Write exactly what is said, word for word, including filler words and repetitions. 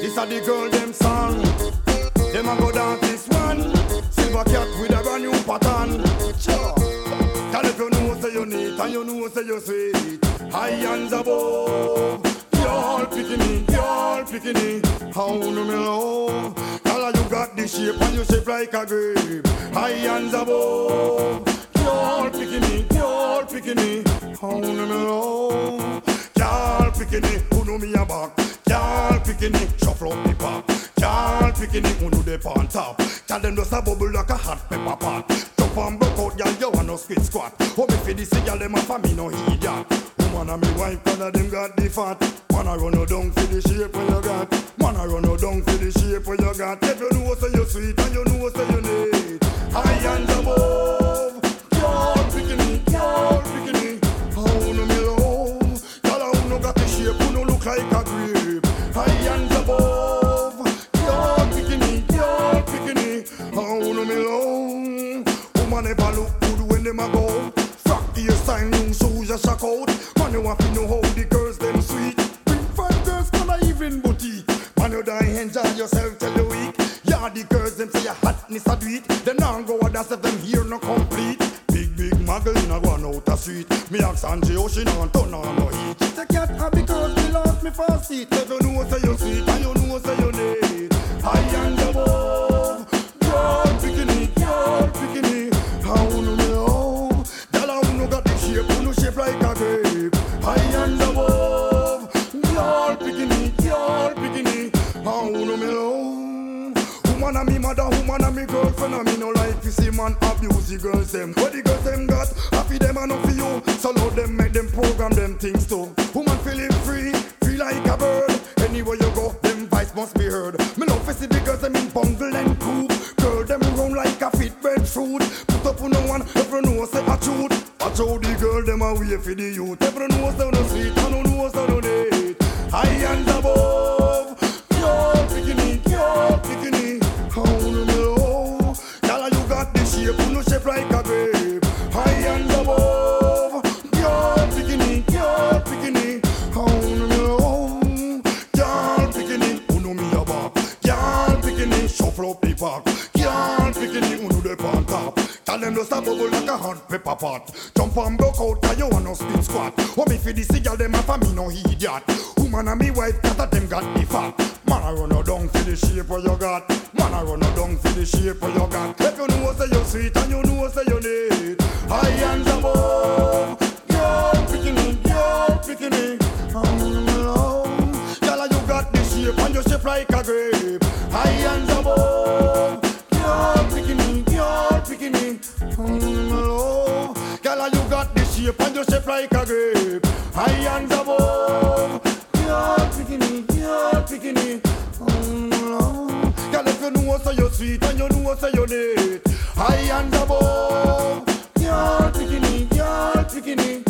This a the girl them song. Them a go dance this one. Silver cat with a brand new pattern. Sure. Tell if you know say you neat and you know say you sweet. High hands above. Y'all picking me, y'all picking me. How no me love. Tell her you got the shape and you shape like a grape. High hands above. Y'all picking me, y'all picking me. How no me love. Y'all picking me, who know me a back. Y'all picking me, shuffle up the pop. Y'all picking me, who know they on top. Tell them just a bubble like a hot pepper pot. Jump and broke out, y'all, you want no spit squat. Oh, me for this, y'all, them a for me no idiot. Woman and me wife, one of them got the fat. Man, I run no down for the shape where you got. Man, I run no down for the shape where you got. If you know say you sweet and you know say you need. High hands above. Y'all picking me, y'all picking me. How no me love. Y'all who no got the shape, who no look like a grape. High hands above. Y'all picking me, y'all picking me. How no me love. Woman never look good when them a go. Frack the sign, new shoes you shock out. Man, you want to know how the girls them sweet. Bring five girls from a even boutique. Man, you die enjoy yourself till the week. Yeah, the girls them say your hotness a do it. Then now go and that's if them here no complete. Big big muggle in a run out the street. Me ask Angie how she don't turn on no heat. She say cat happy girls me lost me for seat. If you know say you sweet and you know say you need. High and above. Y'all picking it, y'all picking it. How no me love. Y'all who no got the shape, who no shape like a grape. High and above. Y'all picking it, y'all picking it. How no me love. Woman and me mother, woman and me girlfriend. And me no like to see man abuse the girls them. What the girls them got, happy them and not for you. So load them, make them program them things too. Woman feeling free, feel like a bird. Anywhere you go, them voice must be heard. Me love to see the girls them in bungle and coop. Girl them round like a fit bread fruit. Put up on no one, everyone knows say a truth. Watch how the girl them a wait for the youth. Everyone knows they no sweet, and no knows they no date. High and above, y'all picking it, y'all picking it. How no me love. Y'all you got the shape, you no shape like a grape. High and above, y'all picking it, y'all picking it. How no me love. Y'all picking it, who know me a back. Y'all picking it, shuffle up the park. Y'all picking it, who know they on top. Tell them just a bubble like a hot pepper pot. Jump and broke out, cause you want no spin squat. Oh, me for the girl, them a for me no idiot. Woman and me wife, cat of them got the fat. Man, I run no down for the shape where you got. Man, I run no down for the shape where you got. If you know say you sweet and you know say you need. High hands above. Y'all picking it, y'all picking it. How no me love. Y'all you got the shape and you shape like a grape. High hands above. Y'all picking it, y'all picking it. How no me love. Y'all you got the shape and you shape like a grape. High hands above. Y'all picking it, y'all picking it. How no me love. Y'all if you know say you sweet and you know say you need. High hands above. Y'all picking it, y'all picking it.